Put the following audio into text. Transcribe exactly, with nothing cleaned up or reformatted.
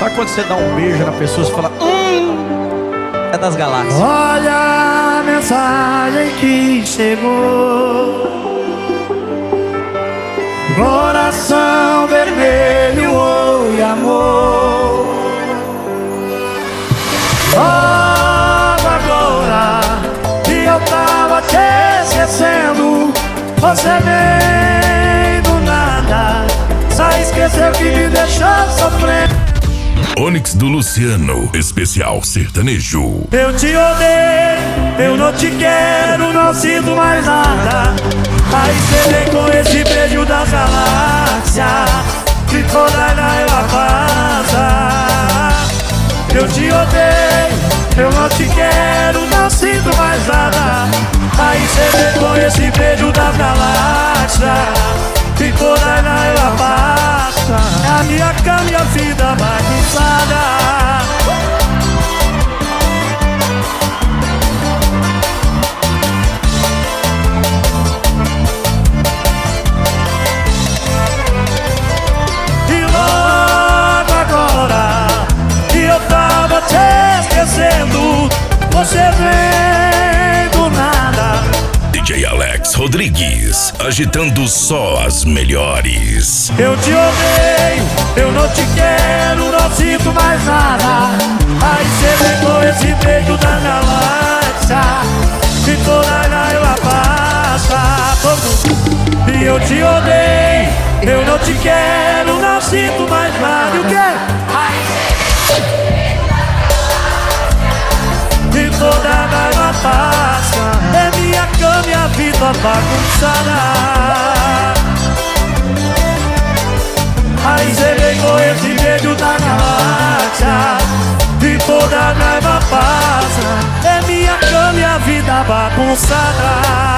Sabe quando você dá um beijo na pessoa e fala, hum, é das galáxias. Olha a mensagem que chegou, coração vermelho, oi amor. Logo agora que eu tava te esquecendo, você vem do nada, só esqueceu que me deixou sofrendo. Onix do Luciano, especial sertanejo. Eu te odeio, eu não te quero, não sinto mais nada. Aí cê vem com esse beijo das galáxias, que toda ela passa. Eu te odeio, eu não te quero, não sinto mais nada. Aí cê vem com esse beijo das galáxias, que toda ela passa. É a minha cama e a vida bagunçada. E logo agora que eu tava te esquecendo, você vem do nada. D J Alex Rodrigues, agitando só as melhores. Eu te odeio, eu não te quero, não sinto mais nada. Aí cê vem com esse beijo da galáxia, que toda ela passa. Todo. E eu te odeio, eu não te quero, não sinto mais nada. E o quê? E toda ela passa. É minha cama e a vida bagunçada. Aí cê vem com esse beijo da galáxia, e toda a raiva passa. É minha cama e a vida bagunçada.